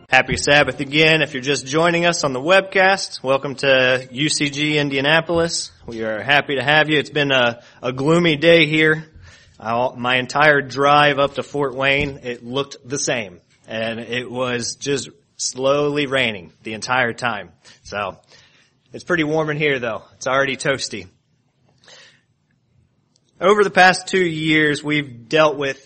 Happy Sabbath again. If you're just joining us on the webcast, welcome to UCG Indianapolis. We are happy to have you. It's been a gloomy day here. My entire drive up to Fort Wayne, it looked the same. And it was just slowly raining the entire time. So, it's pretty warm in here though. It's already toasty. Over the past 2 years, we've dealt with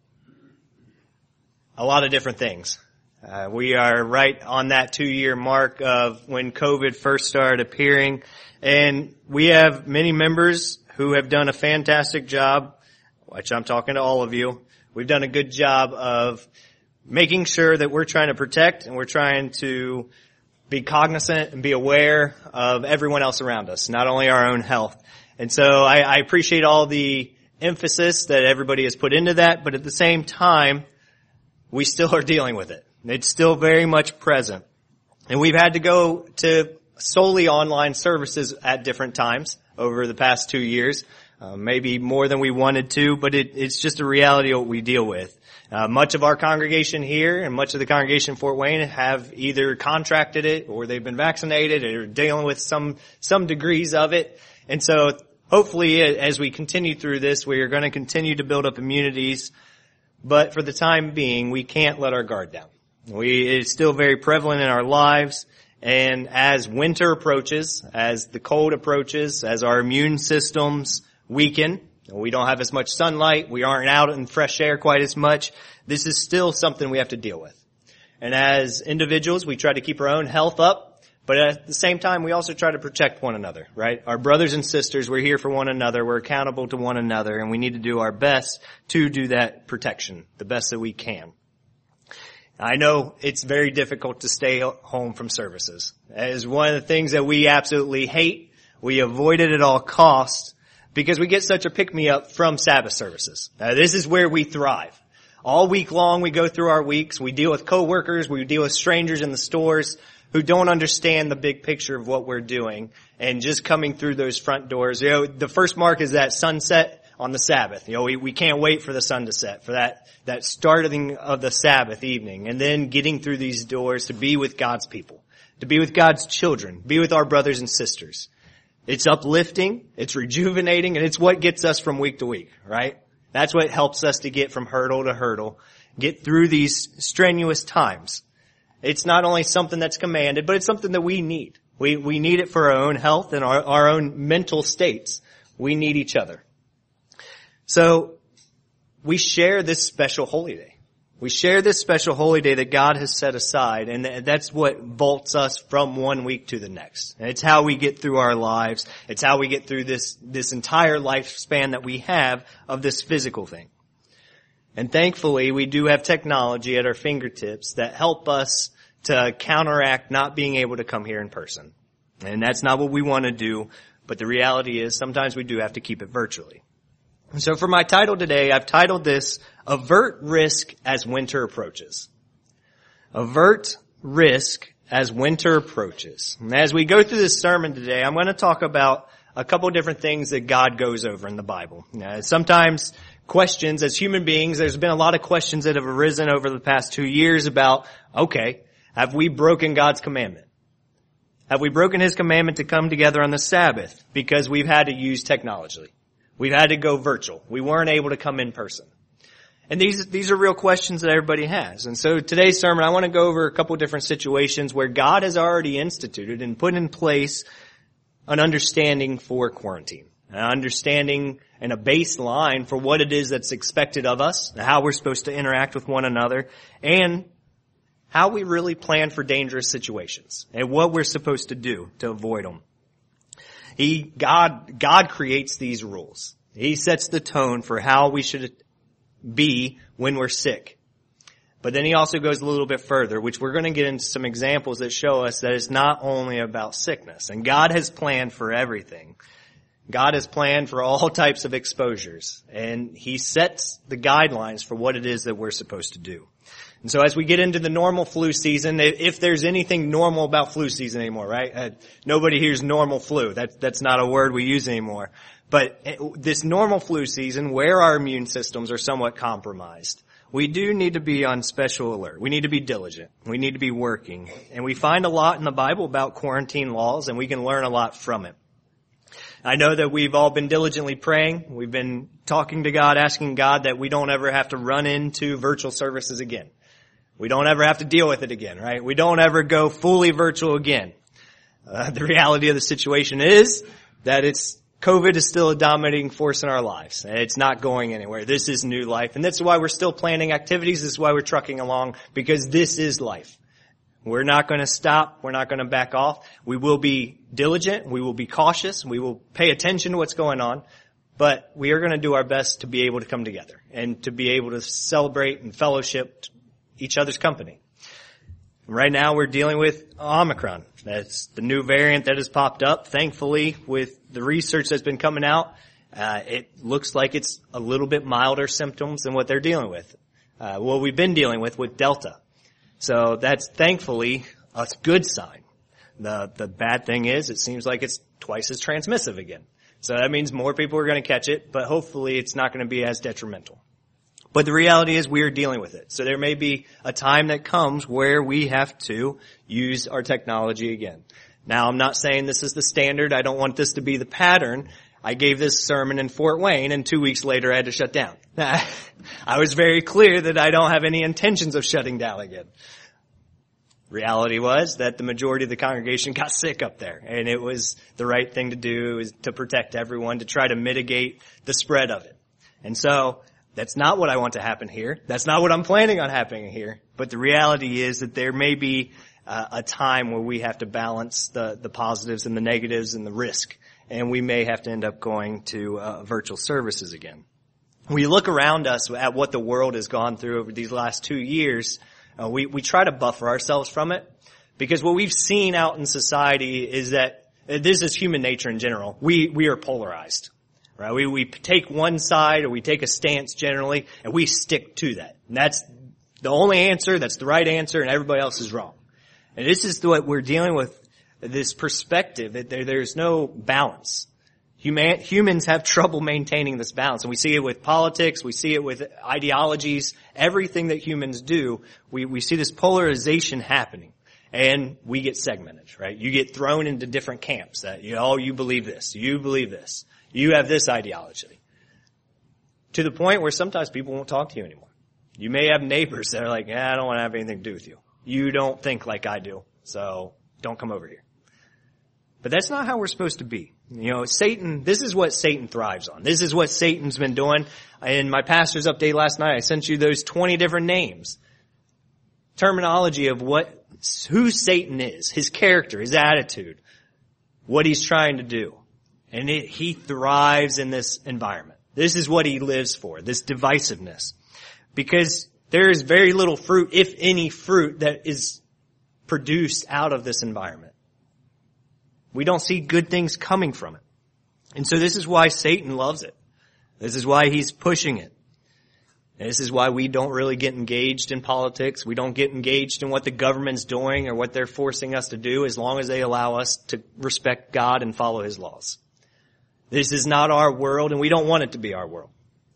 a lot of different things. We are right on that 2-year mark of when COVID first started appearing, and we have many members who have done a fantastic job, which I'm talking to all of you. We've done a good job of making sure that we're trying to protect and we're trying to be cognizant and be aware of everyone else around us, not only our own health. And so I appreciate all the emphasis that everybody has put into that, but at the same time, we still are dealing with it. It's still very much present. And we've had to go to solely online services at different times over the past 2 years, maybe more than we wanted to, but it's just a reality of what we deal with. Much of our congregation here and much of the congregation in Fort Wayne have either contracted it or they've been vaccinated or dealing with some degrees of it. And so hopefully as we continue through this, we are going to continue to build up immunities. But for the time being, we can't let our guard down. It's still very prevalent in our lives, and as winter approaches, as the cold approaches, as our immune systems weaken, we don't have as much sunlight, we aren't out in fresh air quite as much, this is still something we have to deal with. And as individuals, we try to keep our own health up, but at the same time, we also try to protect one another, right? Our brothers and sisters, we're here for one another, we're accountable to one another, and we need to do our best to do that protection, the best that we can. I know it's very difficult to stay home from services. That is one of the things that we absolutely hate. We avoid it at all costs because we get such a pick-me-up from Sabbath services. This is where we thrive. All week long we go through our weeks. We deal with coworkers. We deal with strangers in the stores who don't understand the big picture of what we're doing. And just coming through those front doors, the first mark is that sunset on the Sabbath. We can't wait for the sun to set, for that starting of the Sabbath evening, and then getting through these doors to be with God's people, to be with God's children, be with our brothers and sisters. It's uplifting, it's rejuvenating, and it's what gets us from week to week, right? That's what helps us to get from hurdle to hurdle, get through these strenuous times. It's not only something that's commanded, but it's something that we need. We need it for our own health and our own mental states. We need each other. So, we share this special holy day. We share this special holy day that God has set aside, and that's what vaults us from one week to the next. And it's how we get through our lives. It's how we get through this entire lifespan that we have of this physical thing. And thankfully, we do have technology at our fingertips that help us to counteract not being able to come here in person. And that's not what we want to do, but the reality is sometimes we do have to keep it virtually. So for my title today, I've titled this, Avert Risk as Winter Approaches. Avert Risk as Winter Approaches. And as we go through this sermon today, I'm going to talk about a couple of different things that God goes over in the Bible. Sometimes questions, as human beings, there's been a lot of questions that have arisen over the past 2 years about, okay, have we broken God's commandment? Have we broken His commandment to come together on the Sabbath because we've had to use technology? We've had to go virtual. We weren't able to come in person. And these are real questions that everybody has. And so today's sermon, I want to go over a couple different situations where God has already instituted and put in place an understanding for quarantine, an understanding and a baseline for what it is that's expected of us, how we're supposed to interact with one another, and how we really plan for dangerous situations and what we're supposed to do to avoid them. God creates these rules. He sets the tone for how we should be when we're sick. But then He also goes a little bit further, which we're going to get into some examples that show us that it's not only about sickness. And God has planned for everything. God has planned for all types of exposures. And He sets the guidelines for what it is that we're supposed to do. And so as we get into the normal flu season, if there's anything normal about flu season anymore, right? Nobody hears normal flu. That's not a word we use anymore. But this normal flu season, where our immune systems are somewhat compromised, we do need to be on special alert. We need to be diligent. We need to be working. And we find a lot in the Bible about quarantine laws, and we can learn a lot from it. I know that we've all been diligently praying. We've been talking to God, asking God that we don't ever have to run into virtual services again. We don't ever have to deal with it again, right? We don't ever go fully virtual again. The reality of the situation is that COVID is still a dominating force in our lives. It's not going anywhere. This is new life. And that's why we're still planning activities. This is why we're trucking along, because this is life. We're not going to stop. We're not going to back off. We will be diligent. We will be cautious. We will pay attention to what's going on. But we are going to do our best to be able to come together and to be able to celebrate and fellowship each other's company. Right now we're dealing with Omicron. That's the new variant that has popped up. Thankfully, with the research that's been coming out, it looks like it's a little bit milder symptoms than what they're dealing with. What we've been dealing with Delta. So that's thankfully a good sign. The bad thing is it seems like it's twice as transmissive again. So that means more people are going to catch it, but hopefully it's not going to be as detrimental. But the reality is we are dealing with it. So there may be a time that comes where we have to use our technology again. Now, I'm not saying this is the standard. I don't want this to be the pattern. I gave this sermon in Fort Wayne, and 2 weeks later I had to shut down. I was very clear that I don't have any intentions of shutting down again. Reality was that the majority of the congregation got sick up there, and it was the right thing to do, is to protect everyone, to try to mitigate the spread of it. And so that's not what I want to happen here. That's not what I'm planning on happening here. But the reality is that there may be a time where we have to balance the positives and the negatives and the risk. And we may have to end up going to virtual services again. When you look around us at what the world has gone through over these last 2 years, we try to buffer ourselves from it. Because what we've seen out in society is that this is human nature in general. We are polarized. Right? We take one side, or we take a stance generally, and we stick to that. And that's the only answer, that's the right answer, and everybody else is wrong. And this is what we're dealing with, this perspective that there's no balance. Humans have trouble maintaining this balance. And we see it with politics, we see it with ideologies, everything that humans do, we see this polarization happening. And we get segmented, right? You get thrown into different camps that, you believe this, you believe this. You have this ideology. To the point where sometimes people won't talk to you anymore. You may have neighbors that are like, I don't want to have anything to do with you. You don't think like I do, so don't come over here. But that's not how we're supposed to be. Satan, this is what Satan thrives on. This is what Satan's been doing. In my pastor's update last night, I sent you those 20 different names. Terminology of who Satan is, his character, his attitude, what he's trying to do. And he thrives in this environment. This is what he lives for, this divisiveness. Because there is very little fruit, if any fruit, that is produced out of this environment. We don't see good things coming from it. And so this is why Satan loves it. This is why he's pushing it. And this is why we don't really get engaged in politics. We don't get engaged in what the government's doing or what they're forcing us to do, as long as they allow us to respect God and follow his laws. This is not our world, and we don't want it to be our world.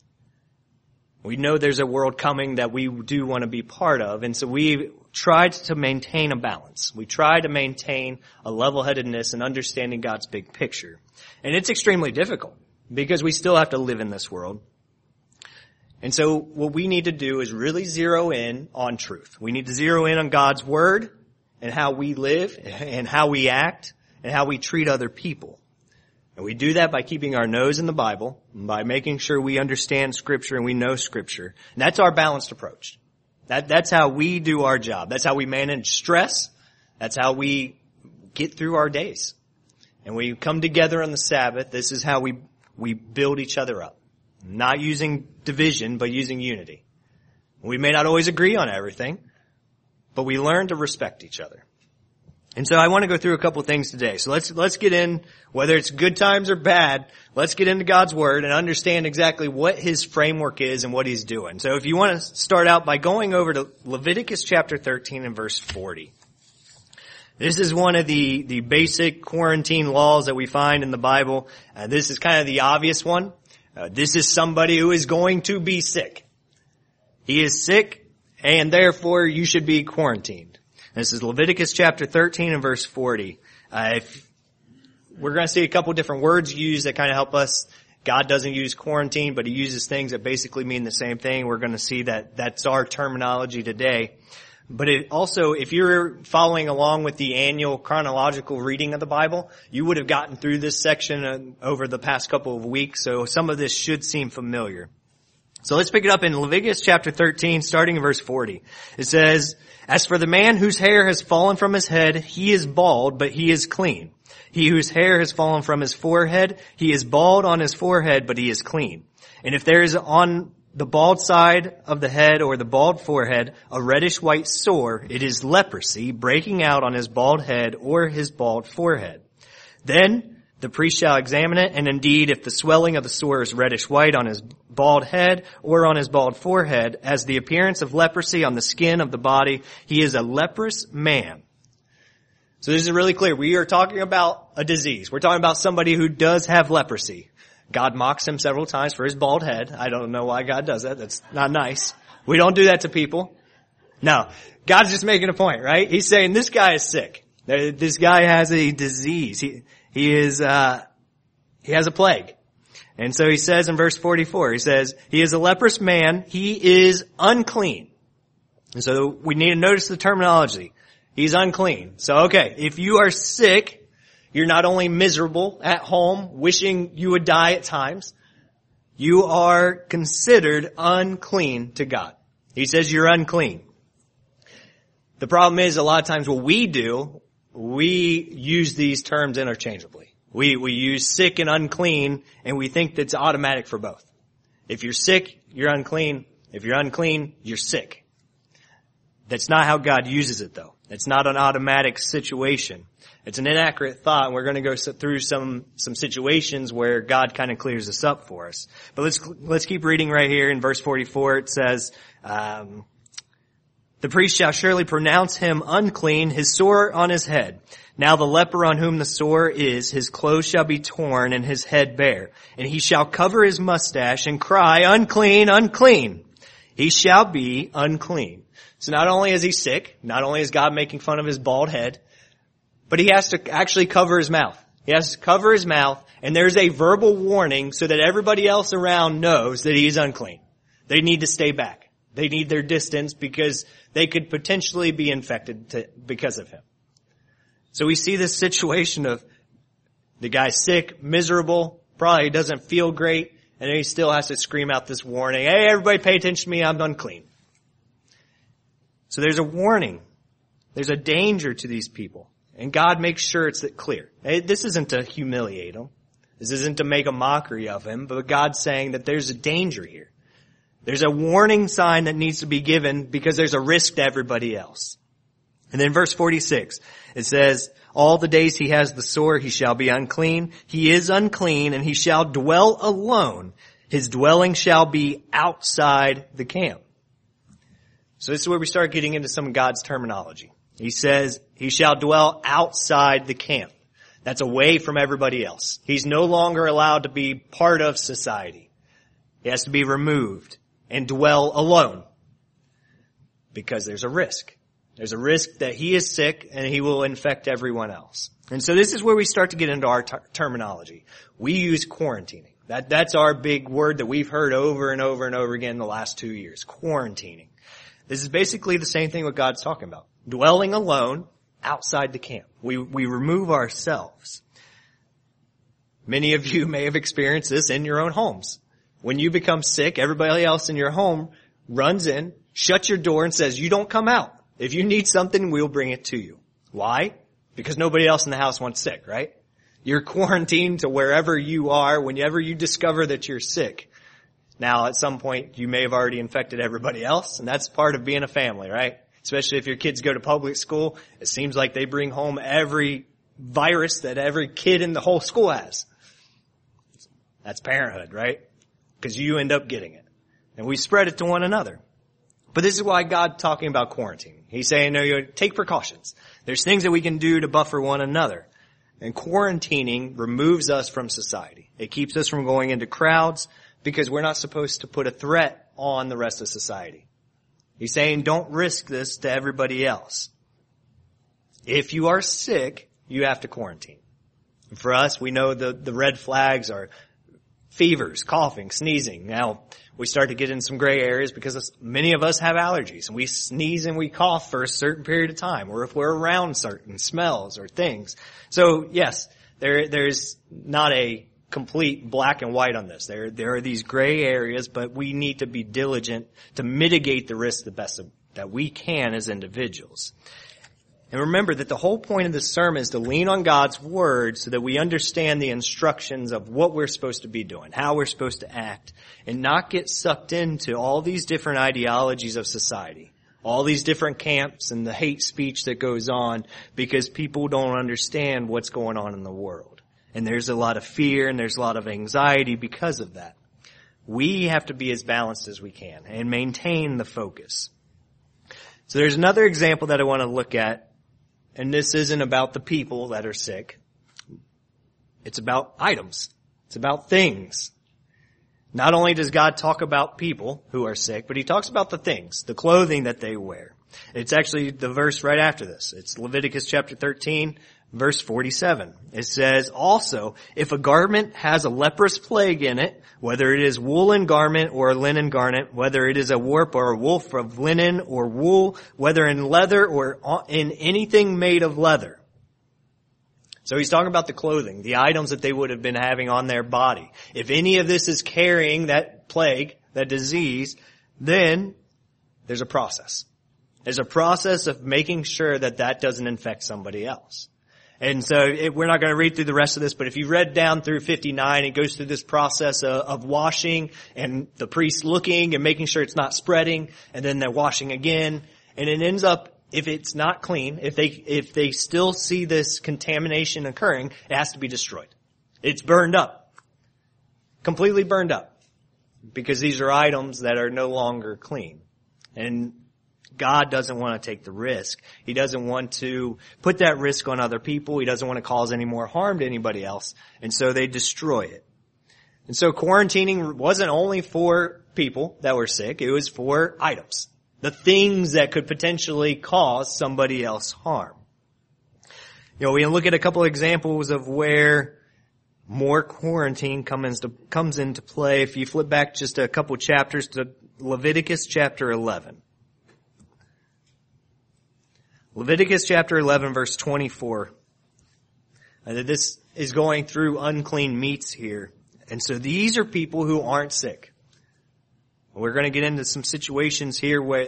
We know there's a world coming that we do want to be part of, and so we try to maintain a balance. We try to maintain a level-headedness and understanding God's big picture. And it's extremely difficult, because we still have to live in this world. And so what we need to do is really zero in on truth. We need to zero in on God's word and how we live and how we act and how we treat other people. And we do that by keeping our nose in the Bible, and by making sure we understand Scripture and we know Scripture. And that's our balanced approach. That's how we do our job. That's how we manage stress. That's how we get through our days. And we come together on the Sabbath. This is how we build each other up. Not using division, but using unity. We may not always agree on everything, but we learn to respect each other. And so I want to go through a couple of things today. So let's get in, whether it's good times or bad, let's get into God's Word and understand exactly what His framework is and what He's doing. So if you want to start out by going over to Leviticus chapter 13 and verse 40. This is one of the basic quarantine laws that we find in the Bible. This is kind of the obvious one. This is somebody who is going to be sick. He is sick, and therefore you should be quarantined. This is Leviticus chapter 13 and verse 40. We're going to see a couple different words used that kind of help us. God doesn't use quarantine, but he uses things that basically mean the same thing. We're going to see that that's our terminology today. But it also, if you're following along with the annual chronological reading of the Bible, you would have gotten through this section over the past couple of weeks, so some of this should seem familiar. So let's pick it up in Leviticus chapter 13, starting in verse 40. It says, "As for the man whose hair has fallen from his head, he is bald, but he is clean. He whose hair has fallen from his forehead, he is bald on his forehead, but he is clean. And if there is on the bald side of the head or the bald forehead a reddish white sore, it is leprosy breaking out on his bald head or his bald forehead. Then the priest shall examine it, and indeed if the swelling of the sore is reddish white on his bald head or on his bald forehead, as the appearance of leprosy on the skin of the body, he is a leprous man." So this is really clear. We are talking about a disease. We're talking about somebody who does have leprosy. God mocks him several times for his bald head. I don't know why God does that. That's not nice. We don't do that to people. No. God's just making a point, right? He's saying this guy is sick. This guy has a disease. He has a plague. And so he says in verse 44, he says, "He is a leprous man. He is unclean." And so we need to notice the terminology. He's unclean. So, okay, if you are sick, you're not only miserable at home, wishing you would die at times, you are considered unclean to God. He says you're unclean. The problem is a lot of times what we do, we use these terms interchangeably. We use sick and unclean, and we think that's automatic for both. If you're sick, you're unclean. If you're unclean, you're sick. That's not how God uses it, though. It's not an automatic situation. It's an inaccurate thought, and we're going to go through some situations where God kind of clears this up for us. But let's keep reading right here in verse 44. It says, "The priest shall surely pronounce him unclean, his sore on his head. Now the leper on whom the sore is, his clothes shall be torn and his head bare. And he shall cover his mustache and cry, 'Unclean, unclean.' He shall be unclean." So not only is he sick, not only is God making fun of his bald head, but he has to actually cover his mouth. He has to cover his mouth, and there's a verbal warning so that everybody else around knows that he's unclean. They need to stay back. They need their distance because they could potentially be infected because of him. So we see this situation of the guy's sick, miserable, probably doesn't feel great, and then he still has to scream out this warning, "Hey, everybody pay attention to me, I'm unclean." So there's a warning. There's a danger to these people. And God makes sure it's clear. This isn't to humiliate him. This isn't to make a mockery of him, but God's saying that there's a danger here. There's a warning sign that needs to be given because there's a risk to everybody else. And then verse 46, it says, "All the days he has the sore, he shall be unclean. He is unclean, and he shall dwell alone. His dwelling shall be outside the camp." So this is where we start getting into some of God's terminology. He says, he shall dwell outside the camp. That's away from everybody else. He's no longer allowed to be part of society. He has to be removed and dwell alone because there's a risk. There's a risk that he is sick and he will infect everyone else. And so this is where we start to get into our terminology. We use quarantining. That's our big word that we've heard over and over and over again in the last 2 years. Quarantining. This is basically the same thing what God's talking about. Dwelling alone outside the camp. We remove ourselves. Many of you may have experienced this in your own homes. When you become sick, everybody else in your home runs in, shuts your door and says, "You don't come out. If you need something, we'll bring it to you." Why? Because nobody else in the house wants sick, right? You're quarantined to wherever you are whenever you discover that you're sick. Now, at some point, you may have already infected everybody else, and that's part of being a family, right? Especially if your kids go to public school, it seems like they bring home every virus that every kid in the whole school has. That's parenthood, right? Because you end up getting it. And we spread it to one another. But this is why God's talking about quarantine. He's saying, no, you take precautions. There's things that we can do to buffer one another. And quarantining removes us from society. It keeps us from going into crowds because we're not supposed to put a threat on the rest of society. He's saying don't risk this to everybody else. If you are sick, you have to quarantine. And for us, we know the red flags are fevers, coughing, sneezing. Now, we start to get in some gray areas because many of us have allergies, and we sneeze and we cough for a certain period of time, or if we're around certain smells or things. So yes, there's not a complete black and white on this. There are these gray areas, but we need to be diligent to mitigate the risk the best that we can as individuals. And remember that the whole point of this sermon is to lean on God's word so that we understand the instructions of what we're supposed to be doing, how we're supposed to act, and not get sucked into all these different ideologies of society, all these different camps and the hate speech that goes on because people don't understand what's going on in the world. And there's a lot of fear and there's a lot of anxiety because of that. We have to be as balanced as we can and maintain the focus. So there's another example that I want to look at. And this isn't about the people that are sick. It's about items. It's about things. Not only does God talk about people who are sick, but he talks about the things, the clothing that they wear. It's actually the verse right after this. It's Leviticus chapter 13, verse 47. It says, also, if a garment has a leprous plague in it, whether it is woolen garment or a linen garment, whether it is a warp or a woof of linen or wool, whether in leather or in anything made of leather. So he's talking about the clothing, the items that they would have been having on their body. If any of this is carrying that plague, that disease, then there's a process. There's a process of making sure that that doesn't infect somebody else. And so we're not going to read through the rest of this, but if you read down through 59, it goes through this process of washing and the priest looking and making sure it's not spreading, and then they're washing again. And it ends up, if it's not clean, if they still see this contamination occurring, it has to be destroyed. It's burned up. Completely burned up. Because these are items that are no longer clean. And God doesn't want to take the risk. He doesn't want to put that risk on other people. He doesn't want to cause any more harm to anybody else. And so they destroy it. And so quarantining wasn't only for people that were sick. It was for items. The things that could potentially cause somebody else harm. You know, we can look at a couple of examples of where more quarantine comes into play. If you flip back just a couple chapters to Leviticus chapter 11. Leviticus chapter 11 verse 24. And this is going through unclean meats here. And so these are people who aren't sick. We're going to get into some situations here where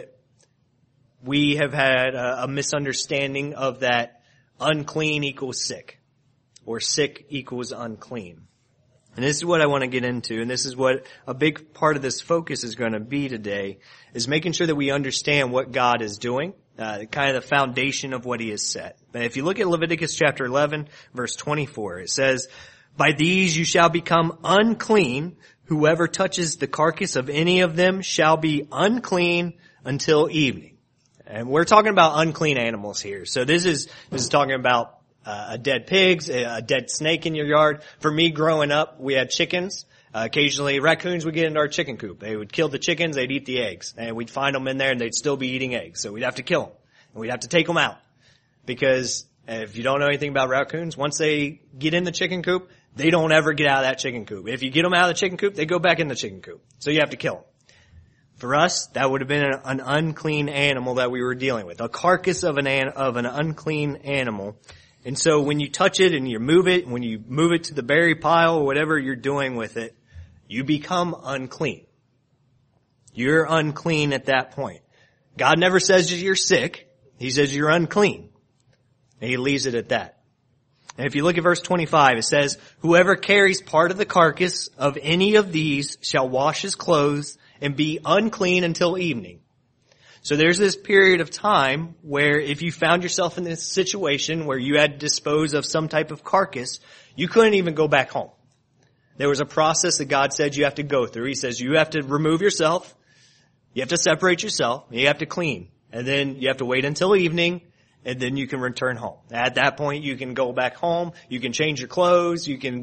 we have had a misunderstanding of that unclean equals sick, or sick equals unclean. And this is what I want to get into, and this is what a big part of this focus is going to be today, is making sure that we understand what God is doing, kind of the foundation of what he has set. But if you look at Leviticus chapter 11, verse 24, it says, by these you shall become unclean. Whoever touches the carcass of any of them shall be unclean until evening. And we're talking about unclean animals here. So this is talking about a dead pig, a dead snake in your yard. For me, growing up, we had chickens. Occasionally, raccoons would get into our chicken coop. They would kill the chickens, they'd eat the eggs. And we'd find them in there and they'd still be eating eggs. So we'd have to kill them. And we'd have to take them out. Because if you don't know anything about raccoons, once they get in the chicken coop, they don't ever get out of that chicken coop. If you get them out of the chicken coop, they go back in the chicken coop. So you have to kill them. For us, that would have been an unclean animal that we were dealing with. A carcass of an unclean animal. And so when you touch it and you move it, when you move it to the berry pile or whatever you're doing with it, you become unclean. You're unclean at that point. God never says you're sick. He says you're unclean. And he leaves it at that. And if you look at verse 25, it says, whoever carries part of the carcass of any of these shall wash his clothes and be unclean until evening. So there's this period of time where if you found yourself in this situation where you had to dispose of some type of carcass, you couldn't even go back home. There was a process that God said you have to go through. He says you have to remove yourself, you have to separate yourself, you have to clean. And then you have to wait until evening, and then you can return home. At that point, you can go back home, you can change your clothes, you can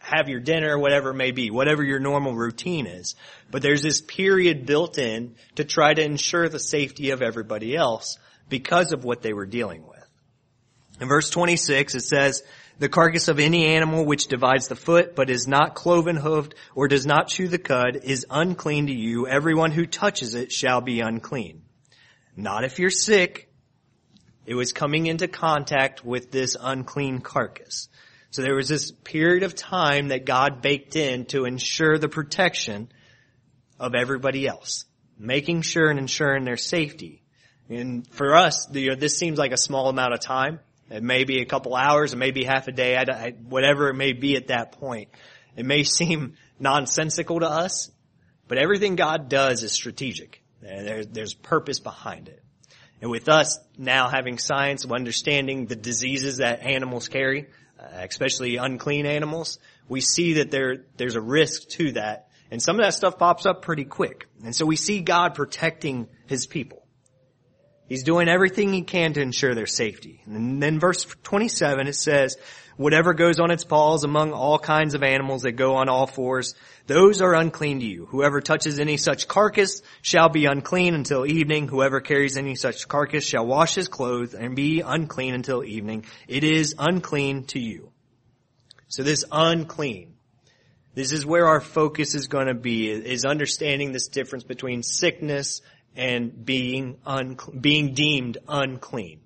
have your dinner, whatever it may be, whatever your normal routine is. But there's this period built in to try to ensure the safety of everybody else because of what they were dealing with. In verse 26, it says, the carcass of any animal which divides the foot, but is not cloven-hooved, or does not chew the cud, is unclean to you. Everyone who touches it shall be unclean. Not if you're sick. It was coming into contact with this unclean carcass. So there was this period of time that God baked in to ensure the protection of everybody else, making sure and ensuring their safety. And for us, this seems like a small amount of time. It may be a couple hours, it may be half a day, whatever it may be at that point. It may seem nonsensical to us, but everything God does is strategic. There's purpose behind it. And with us now having science of understanding the diseases that animals carry, especially unclean animals, we see that there's a risk to that. And some of that stuff pops up pretty quick. And so we see God protecting his people. He's doing everything he can to ensure their safety. And then verse 27, it says, whatever goes on its paws among all kinds of animals that go on all fours, those are unclean to you. Whoever touches any such carcass shall be unclean until evening. Whoever carries any such carcass shall wash his clothes and be unclean until evening. It is unclean to you. So this unclean, this is where our focus is going to be, is understanding this difference between sickness and being deemed unclean.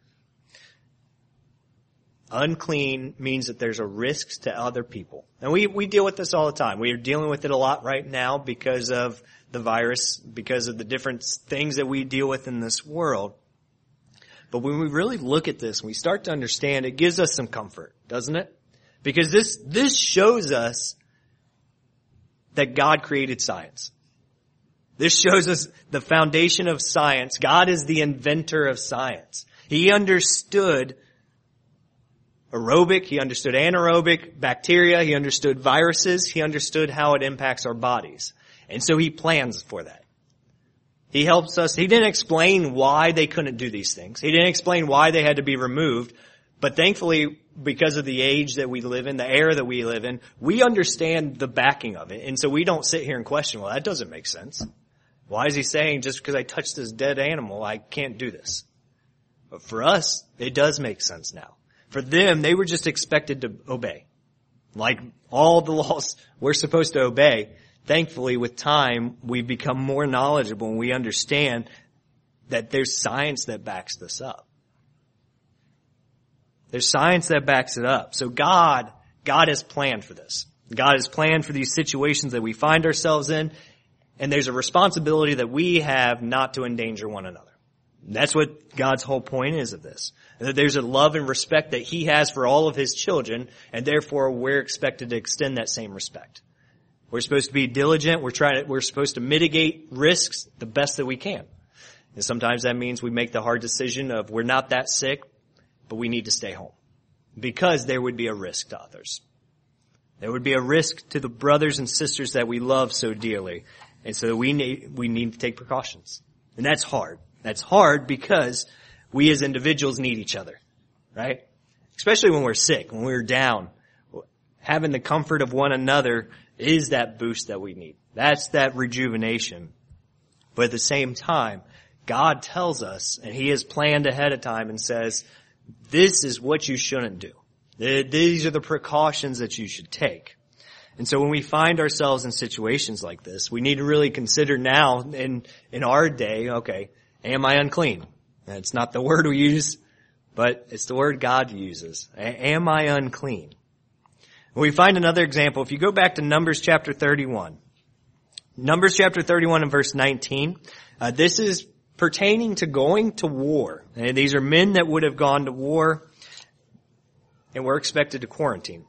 Unclean means that there's a risk to other people. And we deal with this all the time. We are dealing with it a lot right now because of the virus, because of the different things that we deal with in this world. But when we really look at this, we start to understand, it gives us some comfort, doesn't it? Because this shows us that God created science. This shows us the foundation of science. God is the inventor of science. He understood aerobic, he understood anaerobic bacteria, he understood viruses, he understood how it impacts our bodies. And so he plans for that. He helps us. He didn't explain why they couldn't do these things. He didn't explain why they had to be removed. But thankfully, because of the age that we live in, the era that we live in, we understand the backing of it. And so we don't sit here and question, well, that doesn't make sense. Why is he saying just because I touched this dead animal, I can't do this? But for us, it does make sense now. For them, they were just expected to obey. Like all the laws we're supposed to obey. Thankfully, with time, we become more knowledgeable and we understand that there's science that backs this up. There's science that backs it up. So God has planned for this. God has planned for these situations that we find ourselves in. And there's a responsibility that we have not to endanger one another. That's what God's whole point is of this. That there's a love and respect that he has for all of his children, and therefore we're expected to extend that same respect. We're supposed to be diligent. We're supposed to mitigate risks the best that we can. And sometimes that means we make the hard decision of we're not that sick, but we need to stay home. Because there would be a risk to others. There would be a risk to the brothers and sisters that we love so dearly. And so we need to take precautions. And that's hard. That's hard because we as individuals need each other, right? Especially when we're sick, when we're down. Having the comfort of one another is that boost that we need. That's that rejuvenation. But at the same time, God tells us, and he has planned ahead of time and says, this is what you shouldn't do. These are the precautions that you should take. And so when we find ourselves in situations like this, we need to really consider now in our day, okay, am I unclean? And it's not the word we use, but it's the word God uses. Am I unclean? We find another example. If you go back to Numbers chapter 31. Numbers chapter 31 and verse 19. This is pertaining to going to war. And these are men that would have gone to war and were expected to quarantine.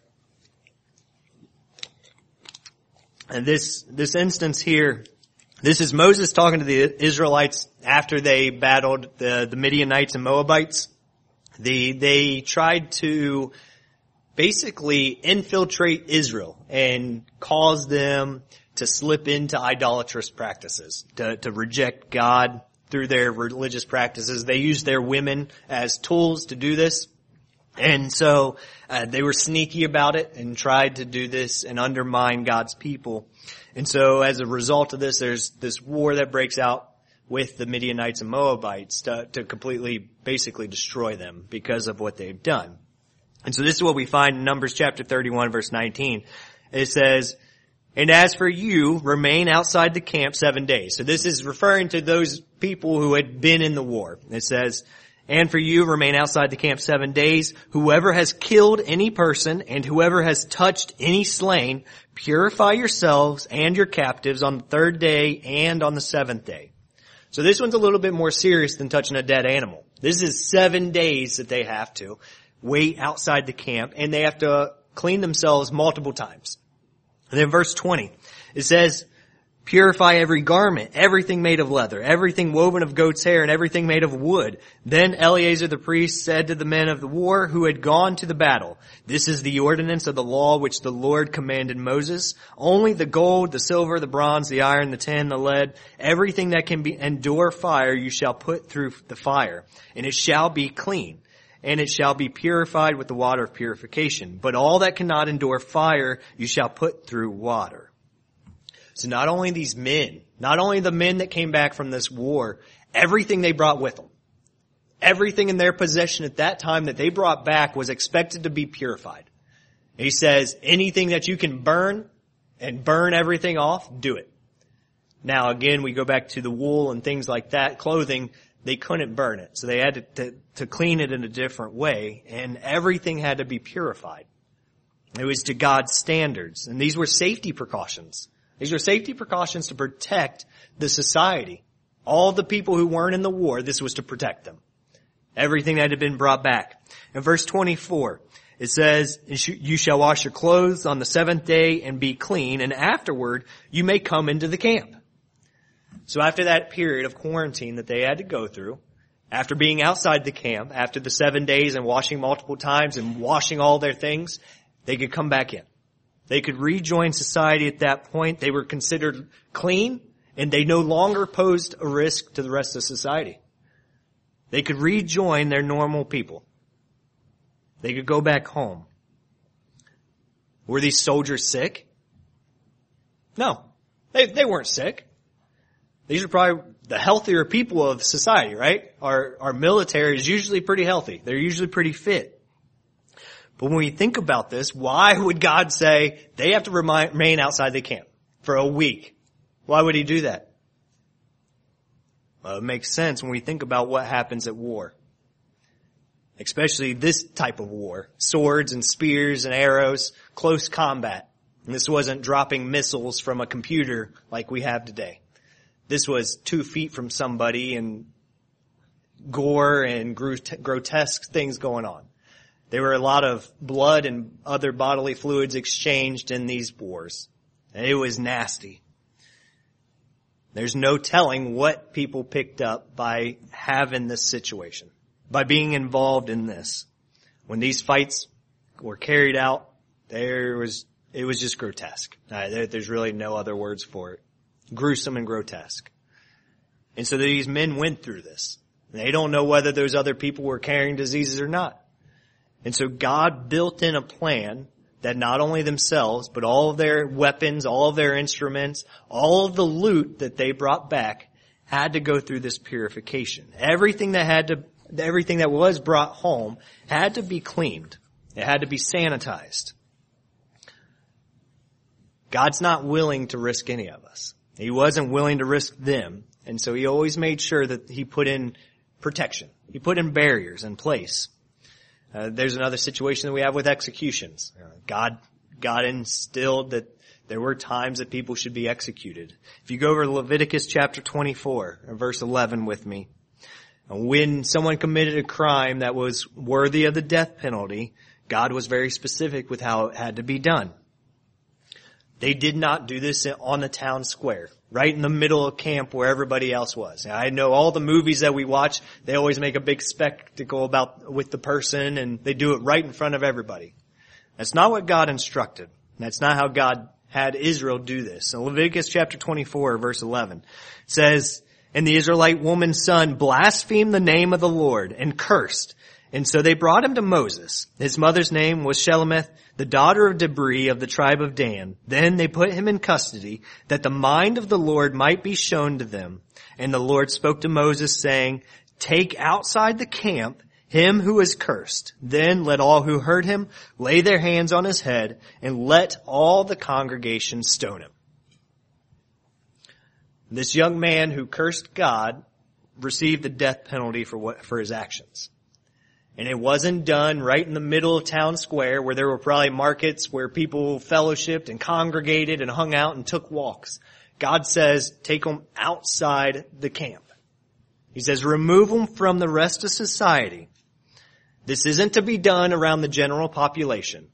And this instance here, this is Moses talking to the Israelites after they battled the Midianites and Moabites. They tried to basically infiltrate Israel and cause them to slip into idolatrous practices, to reject God through their religious practices. They used their women as tools to do this. And so they were sneaky about it and tried to do this and undermine God's people. And so as a result of this, there's this war that breaks out with the Midianites and Moabites to completely, basically destroy them because of what they've done. And so this is what we find in Numbers chapter 31, verse 19. It says, "And as for you, remain outside the camp 7 days." So this is referring to those people who had been in the war. It says, "And for you, remain outside the camp 7 days. Whoever has killed any person and whoever has touched any slain, purify yourselves and your captives on the 3rd day and on the 7th day." So this one's a little bit more serious than touching a dead animal. This is 7 days that they have to wait outside the camp, and they have to clean themselves multiple times. And then verse 20, it says, "Purify every garment, everything made of leather, everything woven of goat's hair, and everything made of wood." Then Eleazar the priest said to the men of the war who had gone to the battle, "This is the ordinance of the law which the Lord commanded Moses. Only the gold, the silver, the bronze, the iron, the tin, the lead, everything that can endure fire you shall put through the fire, and it shall be clean. And it shall be purified with the water of purification. But all that cannot endure fire you shall put through water." So not only these men, not only the men that came back from this war, everything they brought with them, everything in their possession at that time that they brought back was expected to be purified. He says, anything that you can burn and burn everything off, do it. Now again, we go back to the wool and things like that, clothing, they couldn't burn it. So they had to clean it in a different way, and everything had to be purified. It was to God's standards, and these were safety precautions. These were safety precautions to protect the society. All the people who weren't in the war, this was to protect them. Everything that had been brought back. In verse 24, it says, "You shall wash your clothes on the 7th day and be clean, and afterward you may come into the camp." So after that period of quarantine that they had to go through, after being outside the camp, after the 7 days and washing multiple times and washing all their things, they could come back in. They could rejoin society at that point. They were considered clean, and they no longer posed a risk to the rest of society. They could rejoin their normal people. They could go back home. Were these soldiers sick? No, they weren't sick. These are probably the healthier people of society, right? Our military is usually pretty healthy. They're usually pretty fit. But when we think about this, why would God say they have to remain outside the camp for a week? Why would he do that? Well, it makes sense when we think about what happens at war. Especially this type of war. Swords and spears and arrows, close combat. And this wasn't dropping missiles from a computer like we have today. This was 2 feet from somebody and gore and grotesque things going on. There were a lot of blood and other bodily fluids exchanged in these wars. And it was nasty. There's no telling what people picked up by having this situation, by being involved in this. When these fights were carried out, it was just grotesque. There's really no other words for it. Gruesome and grotesque. And so these men went through this. They don't know whether those other people were carrying diseases or not. And so God built in a plan that not only themselves, but all of their weapons, all of their instruments, all of the loot that they brought back had to go through this purification. Everything that was brought home had to be cleaned. It had to be sanitized. God's not willing to risk any of us. He wasn't willing to risk them. And so he always made sure that he put in protection. He put in barriers in place. There's another situation that we have with executions. God instilled that there were times that people should be executed. If you go over to Leviticus chapter 24, verse 11 with me. When someone committed a crime that was worthy of the death penalty, God was very specific with how it had to be done. They did not do this on the town square, right in the middle of camp where everybody else was. Now, I know all the movies that we watch, they always make a big spectacle with the person, and they do it right in front of everybody. That's not what God instructed. That's not how God had Israel do this. So Leviticus chapter 24, verse 11 says, "And the Israelite woman's son blasphemed the name of the Lord and cursed. And so they brought him to Moses. His mother's name was Shelemith, the daughter of Debri of the tribe of Dan. Then they put him in custody, that the mind of the Lord might be shown to them. And the Lord spoke to Moses, saying, take outside the camp him who is cursed. Then let all who heard him lay their hands on his head, and let all the congregation stone him. This young man who cursed God received the death penalty for his actions. And it wasn't done right in the middle of town square where there were probably markets where people fellowshipped and congregated and hung out and took walks. God says, take them outside the camp. He says, remove them from the rest of society. This isn't to be done around the general population.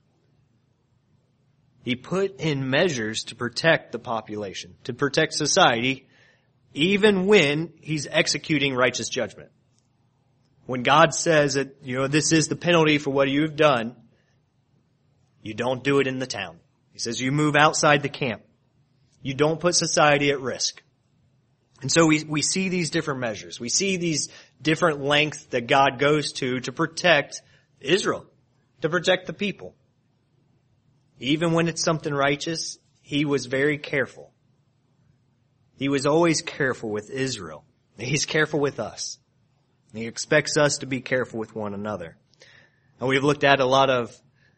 He put in measures to protect the population, to protect society, even when he's executing righteous judgment. When God says that, this is the penalty for what you've done, you don't do it in the town. He says you move outside the camp. You don't put society at risk. And so we see these different measures. We see these different lengths that God goes to protect Israel, to protect the people. Even when it's something righteous, he was very careful. He was always careful with Israel. He's careful with us. He expects us to be careful with one another. And we've looked at a lot of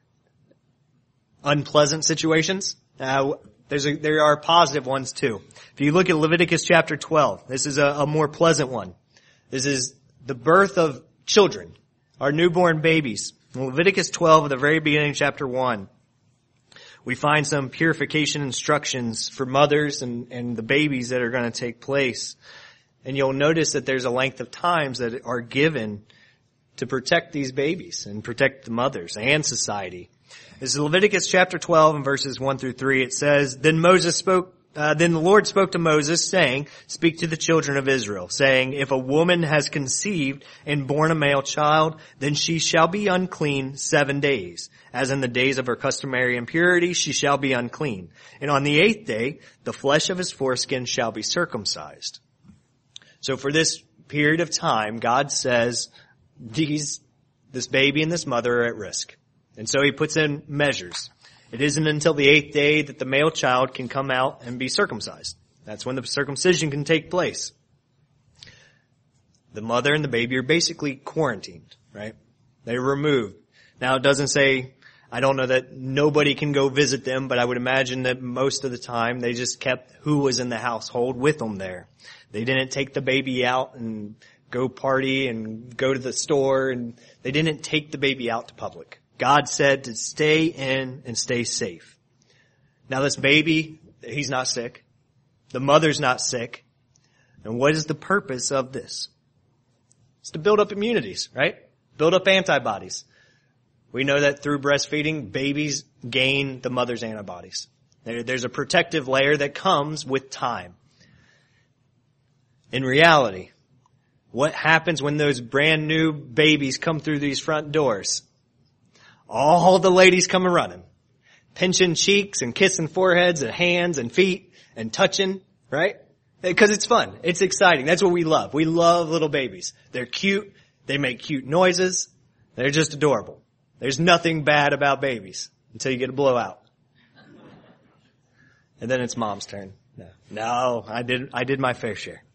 unpleasant situations. There are positive ones too. If you look at Leviticus chapter 12, this is a more pleasant one. This is the birth of children, our newborn babies. In Leviticus 12, at the very beginning of chapter 1, we find some purification instructions for mothers and the babies that are going to take place. And you'll notice that there's a length of times that are given to protect these babies and protect the mothers and society. This is Leviticus chapter 12 and verses 1 through 3. It says, Then the Lord spoke to Moses, saying, speak to the children of Israel, saying, if a woman has conceived and born a male child, then she shall be unclean 7 days. As in the days of her customary impurity, she shall be unclean. And on the 8th day, the flesh of his foreskin shall be circumcised. So for this period of time, God says this baby and this mother are at risk. And so he puts in measures. It isn't until the 8th day that the male child can come out and be circumcised. That's when the circumcision can take place. The mother and the baby are basically quarantined, right? They're removed. Now it doesn't say, I don't know that nobody can go visit them, but I would imagine that most of the time they just kept who was in the household with them there. They didn't take the baby out and go party and go to the store, and they didn't take the baby out to public. God said to stay in and stay safe. Now this baby, he's not sick. The mother's not sick. And what is the purpose of this? It's to build up immunities, right? Build up antibodies. We know that through breastfeeding, babies gain the mother's antibodies. There's a protective layer that comes with time. In reality, what happens when those brand new babies come through these front doors? All the ladies come running, pinching cheeks and kissing foreheads and hands and feet and touching, right? Because it's fun. It's exciting. That's what we love. We love little babies. They're cute. They make cute noises. They're just adorable. There's nothing bad about babies until you get a blowout. And then it's mom's turn. No, I did my fair share.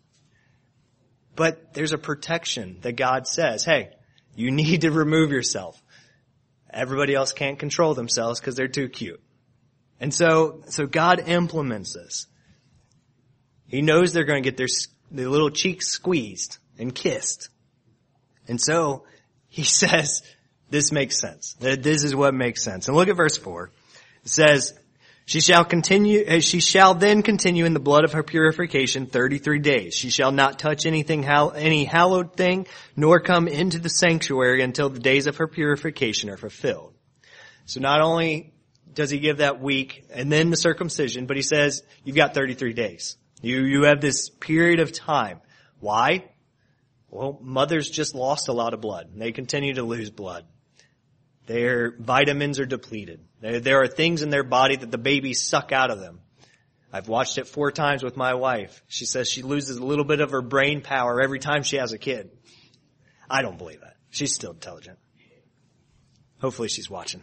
But there's a protection that God says, hey, you need to remove yourself. Everybody else can't control themselves because they're too cute. And so God implements this. He knows they're going to get their little cheeks squeezed and kissed. And so he says, this makes sense. This is what makes sense. And look at verse 4. It says, she shall then continue in the blood of her purification 33 days. She shall not touch any hallowed thing, nor come into the sanctuary until the days of her purification are fulfilled. So not only does he give that week and then the circumcision, but he says, you've got 33 days. You have this period of time. Why? Well, mothers just lost a lot of blood. They continue to lose blood. Their vitamins are depleted. There are things in their body that the babies suck out of them. I've watched it 4 times with my wife. She says she loses a little bit of her brain power every time she has a kid. I don't believe that. She's still intelligent. Hopefully she's watching.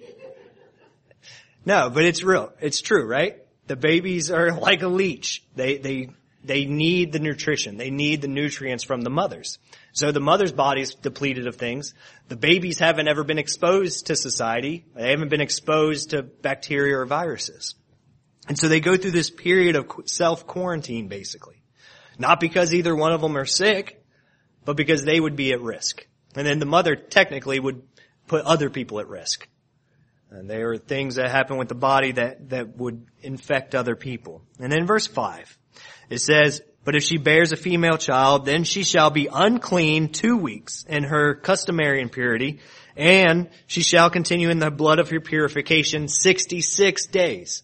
No, but it's real. It's true, right? The babies are like a leech. They need the nutrition. They need the nutrients from the mothers. So the mother's body's depleted of things. The babies haven't ever been exposed to society. They haven't been exposed to bacteria or viruses. And so they go through this period of self-quarantine, basically. Not because either one of them are sick, but because they would be at risk. And then the mother technically would put other people at risk. And there are things that happen with the body that would infect other people. And then verse 5, it says, "But if she bears a female child, then she shall be unclean 2 weeks in her customary impurity, and she shall continue in the blood of her purification 66 days.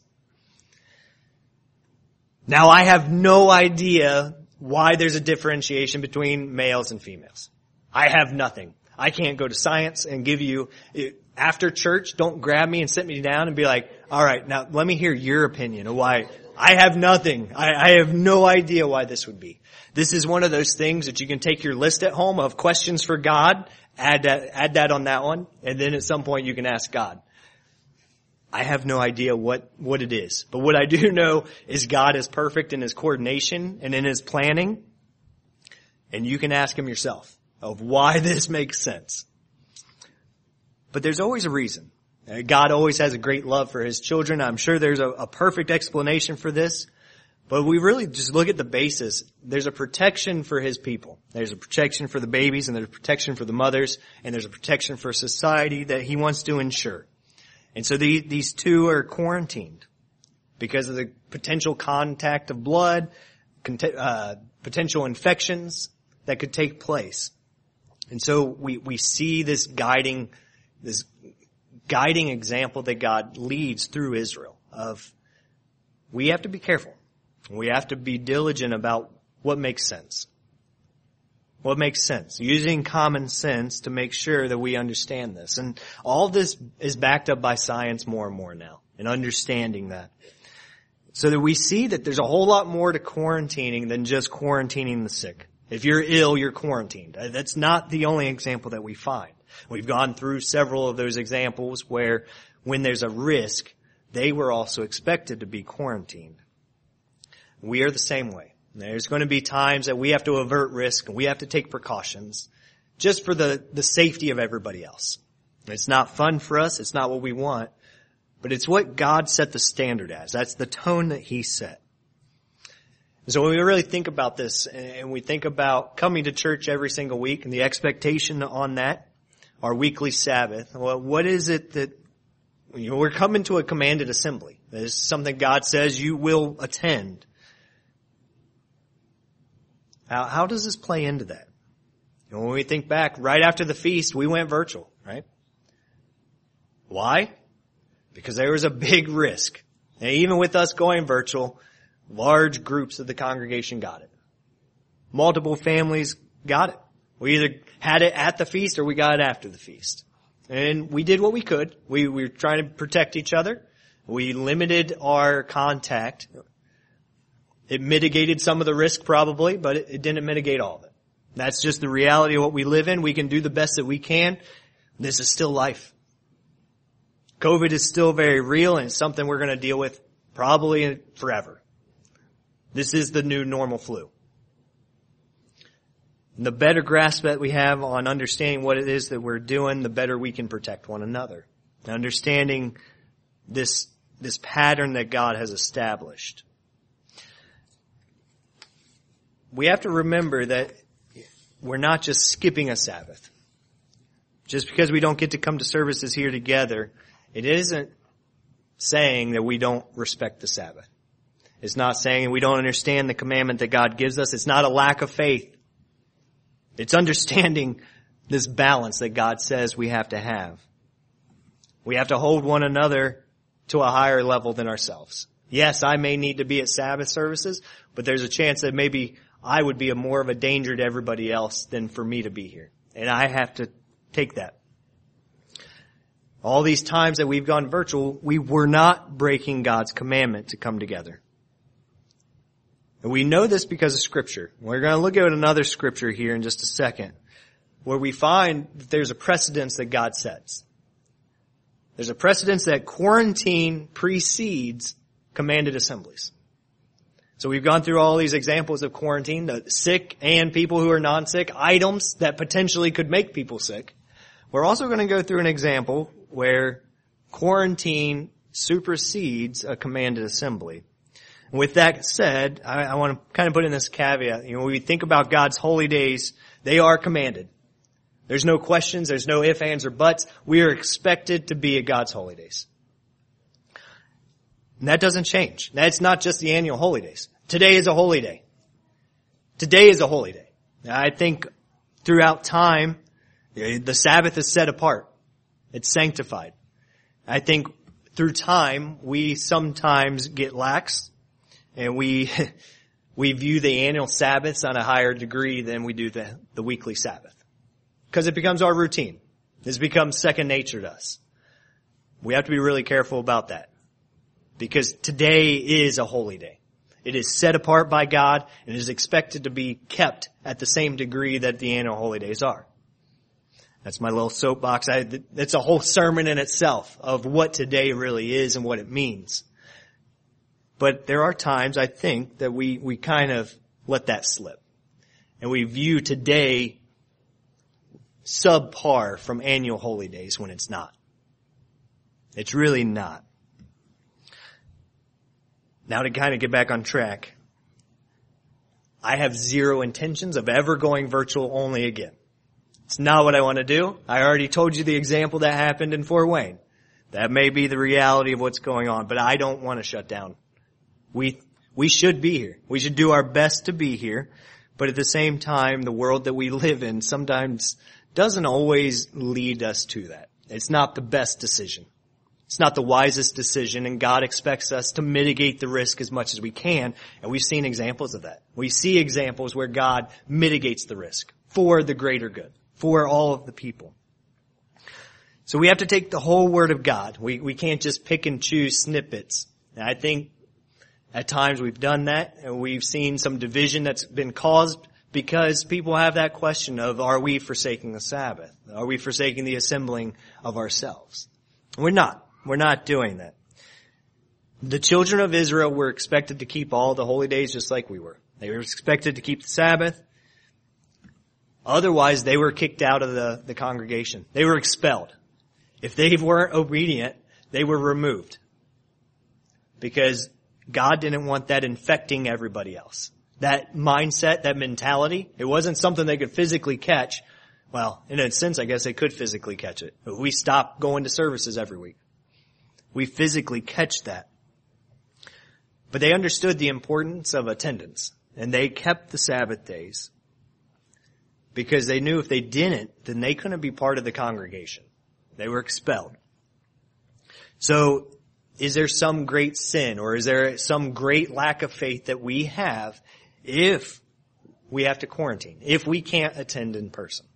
Now I have no idea why there's a differentiation between males and females. I have nothing. I can't go to science and give you, after church, don't grab me and sit me down and be like, all right, now let me hear your opinion of why. I have nothing. I have no idea why this would be. This is one of those things that you can take your list at home of questions for God, add that on that one, and then at some point you can ask God. I have no idea what it is. But what I do know is God is perfect in His coordination and in His planning. And you can ask Him yourself of why this makes sense. But there's always a reason. God always has a great love for His children. I'm sure there's a perfect explanation for this. But we really just look at the basis. There's a protection for His people. There's a protection for the babies, and there's a protection for the mothers, and there's a protection for society that He wants to ensure. And so these two are quarantined because of the potential contact of blood, potential infections that could take place. And so we see this guiding example that God leads through Israel of we have to be careful. We have to be diligent about what makes sense. What makes sense? Using common sense to make sure that we understand this. And all this is backed up by science more and more now, and understanding that. So that we see that there's a whole lot more to quarantining than just quarantining the sick. If you're ill, you're quarantined. That's not the only example that we find. We've gone through several of those examples where when there's a risk, they were also expected to be quarantined. We are the same way. There's going to be times that we have to avert risk and we have to take precautions just for the safety of everybody else. It's not fun for us. It's not what we want, but it's what God set the standard as. That's the tone that He set. So when we really think about this and we think about coming to church every single week and the expectation on that, our weekly Sabbath, well, what is it that, we're coming to a commanded assembly. This is something God says you will attend. How does this play into that? When we think back, right after the feast, we went virtual, right? Why? Because there was a big risk. And even with us going virtual, large groups of the congregation got it. Multiple families got it. We either had it at the feast or we got it after the feast. And we did what we could. We were trying to protect each other. We limited our contact. It mitigated some of the risk probably, but it didn't mitigate all of it. That's just the reality of what we live in. We can do the best that we can. This is still life. COVID is still very real and it's something we're going to deal with probably forever. This is the new normal flu. And the better grasp that we have on understanding what it is that we're doing, the better we can protect one another. Understanding this pattern that God has established. We have to remember that we're not just skipping a Sabbath. Just because we don't get to come to services here together, it isn't saying that we don't respect the Sabbath. It's not saying we don't understand the commandment that God gives us. It's not a lack of faith. It's understanding this balance that God says we have to have. We have to hold one another to a higher level than ourselves. Yes, I may need to be at Sabbath services, but there's a chance that maybe I would be more of a danger to everybody else than for me to be here. And I have to take that. All these times that we've gone virtual, we were not breaking God's commandment to come together. And we know this because of Scripture. We're going to look at another Scripture here in just a second. where we find that there's a precedence that God sets. There's a precedence that quarantine precedes commanded assemblies. So we've gone through all these examples of quarantine, the sick and people who are non-sick, items that potentially could make people sick. We're also going to go through an example where quarantine supersedes a commanded assembly. And with that said, I want to kind of put in this caveat. When we think about God's holy days, they are commanded. There's no questions, there's no ifs, ands, or buts. We are expected to be at God's holy days. And that doesn't change. That's not just the annual holy days. Today is a holy day. Today is a holy day. Now, I think throughout time, the Sabbath is set apart. It's sanctified. I think through time, we sometimes get lax and we view the annual Sabbaths on a higher degree than we do the weekly Sabbath. Because it becomes our routine. It's become second nature to us. We have to be really careful about that. Because today is a holy day. It is set apart by God and is expected to be kept at the same degree that the annual holy days are. That's my little soapbox. It's a whole sermon in itself of what today really is and what it means. But there are times, I think, that we kind of let that slip. And we view today subpar from annual holy days when it's not. It's really not. Now to kind of get back on track, I have zero intentions of ever going virtual only again. It's not what I want to do. I already told you the example that happened in Fort Wayne. That may be the reality of what's going on, but I don't want to shut down. We should be here. We should do our best to be here, but at the same time, the world that we live in sometimes doesn't always lead us to that. It's not the best decision. It's not the wisest decision, and God expects us to mitigate the risk as much as we can, and we've seen examples of that. We see examples where God mitigates the risk for the greater good, for all of the people. So we have to take the whole Word of God. We can't just pick and choose snippets. And I think at times we've done that, and we've seen some division that's been caused because people have that question of, are we forsaking the Sabbath? Are we forsaking the assembling of ourselves? We're not. We're not doing that. The children of Israel were expected to keep all the holy days just like we were. They were expected to keep the Sabbath. Otherwise, they were kicked out of the congregation. They were expelled. If they weren't obedient, they were removed. Because God didn't want that infecting everybody else. That mindset, that mentality, it wasn't something they could physically catch. Well, in a sense, I guess they could physically catch it. But we stopped going to services every week. We physically catch that. But they understood the importance of attendance. And they kept the Sabbath days. Because they knew if they didn't, then they couldn't be part of the congregation. They were expelled. So, is there some great sin or is there some great lack of faith that we have if we have to quarantine, if we can't attend in person?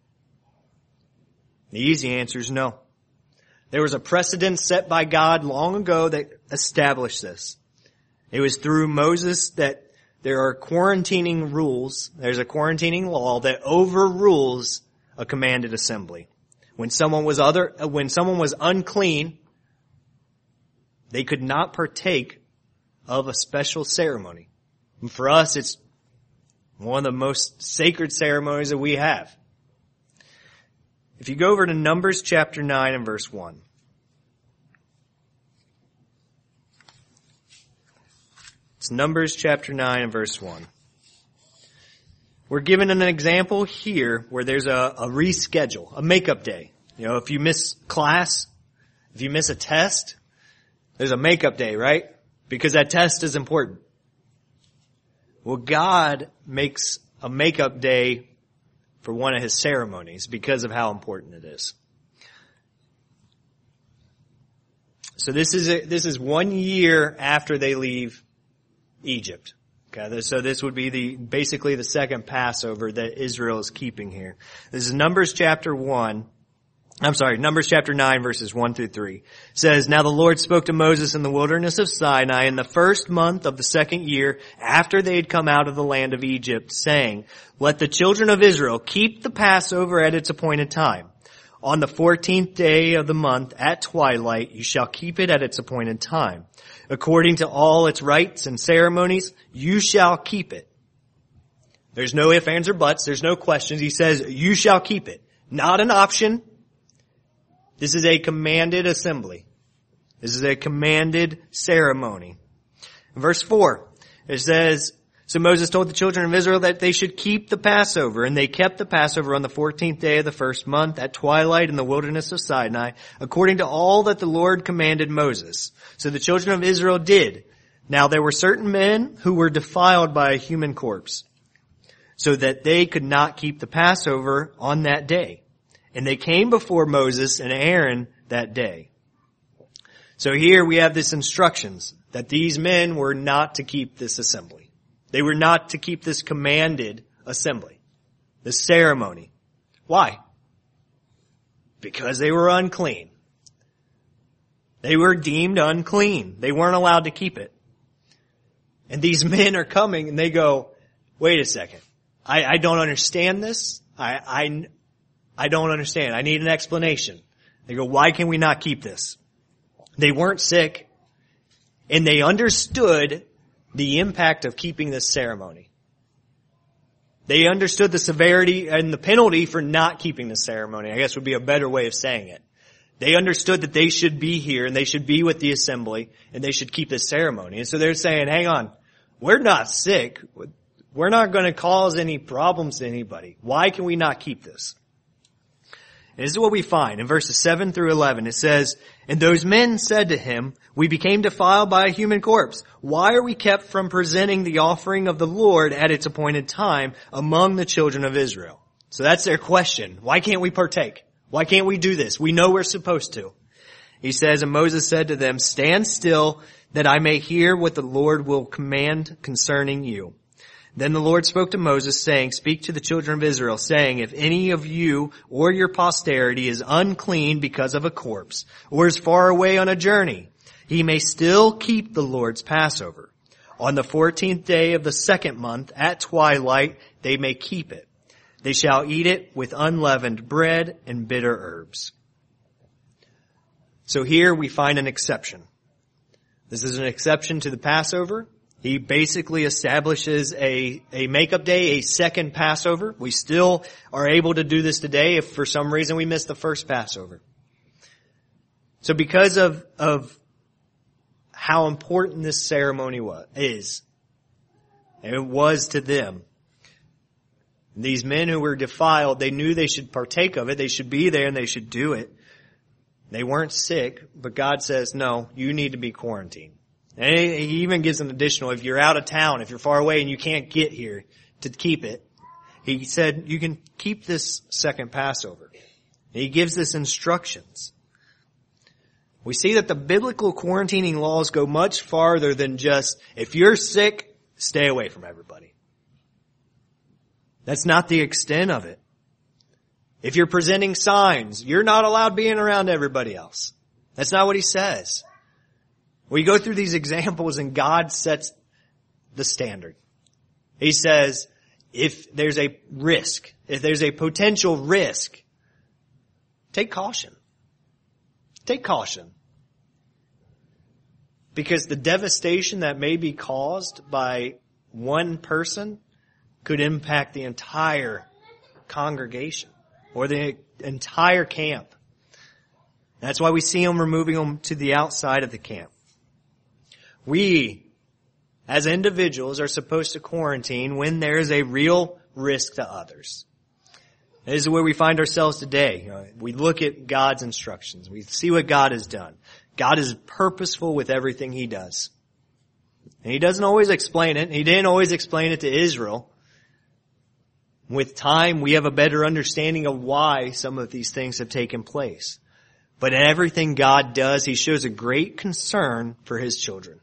The easy answer is no. There was a precedent set by God long ago that established this. It was through Moses that there are quarantining rules. There's a quarantining law that overrules a commanded assembly. When someone was unclean, they could not partake of a special ceremony. And for us, it's one of the most sacred ceremonies that we have. If you go over to Numbers chapter 9 and verse 1. It's Numbers chapter 9 and verse 1. We're given an example here where there's a reschedule, a makeup day. If you miss class, if you miss a test, there's a makeup day, right? Because that test is important. Well, God makes a makeup day for one of His ceremonies because of how important it is. So this is 1 year after they leave Egypt. Okay, so this would be basically the second Passover that Israel is keeping here. This is Numbers chapter 1, Numbers chapter 9 verses 1 through 3 says, "Now the Lord spoke to Moses in the wilderness of Sinai in the first month of the second year after they had come out of the land of Egypt, saying, Let the children of Israel keep the Passover at its appointed time. On the 14th day of the month at twilight you shall keep it at its appointed time. According to all its rites and ceremonies, you shall keep it." There's no ifs, ands, or buts. There's no questions. He says, you shall keep it. Not an option. This is a commanded assembly. This is a commanded ceremony. In verse 4, it says, "So Moses told the children of Israel that they should keep the Passover, and they kept the Passover on the 14th day of the first month at twilight in the wilderness of Sinai, according to all that the Lord commanded Moses. So the children of Israel did. Now there were certain men who were defiled by a human corpse, so that they could not keep the Passover on that day. And they came before Moses and Aaron that day." So here we have this instructions that these men were not to keep this assembly. They were not to keep this commanded assembly, this ceremony. Why? Because they were unclean. They were deemed unclean. They weren't allowed to keep it. And these men are coming and they go, wait a second. I don't understand this. I don't understand. I need an explanation. They go, why can we not keep this? They weren't sick, and they understood the impact of keeping this ceremony. They understood the severity and the penalty for not keeping the ceremony, I guess would be a better way of saying it. They understood that they should be here, and they should be with the assembly, and they should keep this ceremony. And so they're saying, hang on, we're not sick. We're not going to cause any problems to anybody. Why can we not keep this? And this is what we find in verses 7 through 11. It says, "And those men said to him, We became defiled by a human corpse. Why are we kept from presenting the offering of the Lord at its appointed time among the children of Israel?" So that's their question. Why can't we partake? Why can't we do this? We know we're supposed to. He says, "And Moses said to them, Stand still, that I may hear what the Lord will command concerning you." Then the Lord spoke to Moses, saying, "Speak to the children of Israel, saying, If any of you or your posterity is unclean because of a corpse, or is far away on a journey, he may still keep the Lord's Passover. On the 14th day of the second month, at twilight, they may keep it. They shall eat it with unleavened bread and bitter herbs." So here we find an exception. This is an exception to the Passover. He basically establishes a makeup day, a second Passover. We still are able to do this today if for some reason we missed the first Passover. So because of how important this ceremony is, and it was to them, these men who were defiled, they knew they should partake of it. They should be there and they should do it. They weren't sick, but God says, no, you need to be quarantined. And he even gives an additional, if you're out of town, if you're far away and you can't get here to keep it, he said you can keep this second Passover. And he gives this instructions. We see that the biblical quarantining laws go much farther than just, if you're sick, stay away from everybody. That's not the extent of it. If you're presenting signs, you're not allowed being around everybody else. That's not what he says. We go through these examples and God sets the standard. He says, if there's a risk, if there's a potential risk, take caution. Take caution. Because the devastation that may be caused by one person could impact the entire congregation or the entire camp. That's why we see them removing them to the outside of the camp. We, as individuals, are supposed to quarantine when there is a real risk to others. This is where we find ourselves today. We look at God's instructions. We see what God has done. God is purposeful with everything He does. And He doesn't always explain it. He didn't always explain it to Israel. With time, we have a better understanding of why some of these things have taken place. But in everything God does, He shows a great concern for His children.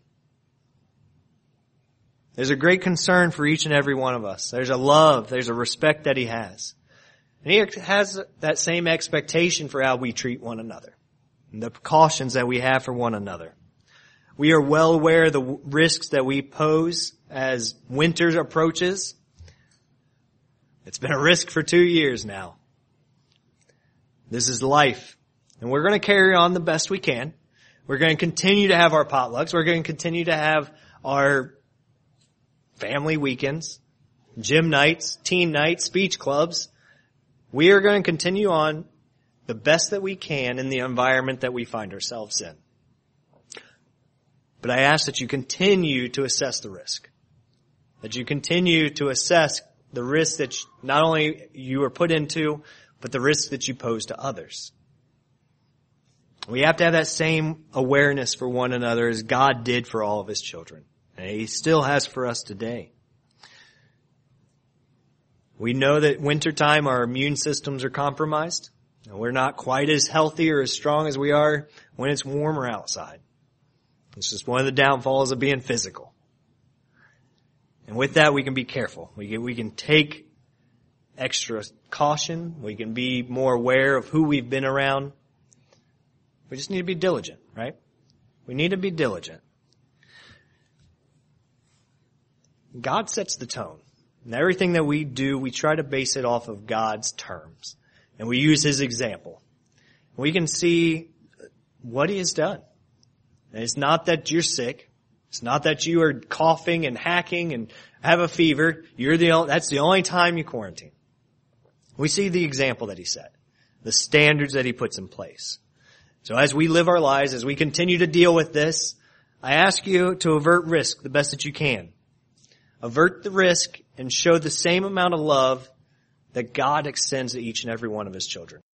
There's a great concern for each and every one of us. There's a love, there's a respect that He has. And He has that same expectation for how we treat one another and the precautions that we have for one another. We are well aware of the risks that we pose as winter approaches. It's been a risk for 2 years now. This is life. And we're going to carry on the best we can. We're going to continue to have our potlucks. We're going to continue to have our family weekends, gym nights, teen nights, speech clubs. We are going to continue on the best that we can in the environment that we find ourselves in. But I ask that you continue to assess the risk. That you continue to assess the risk that not only you are put into, but the risk that you pose to others. We have to have that same awareness for one another as God did for all of His children. And He still has for us today. We know that wintertime our immune systems are compromised. And we're not quite as healthy or as strong as we are when it's warmer outside. It's just one of the downfalls of being physical. And with that, we can be careful. We can take extra caution. We can be more aware of who we've been around. We just need to be diligent, right? We need to be diligent. God sets the tone. And everything that we do, we try to base it off of God's terms. And we use His example. We can see what He has done. And it's not that you're sick. It's not that you are coughing and hacking and have a fever. That's the only time you quarantine. We see the example that He set. The standards that He puts in place. So as we live our lives, as we continue to deal with this, I ask you to avert risk the best that you can. Avert the risk and show the same amount of love that God extends to each and every one of His children.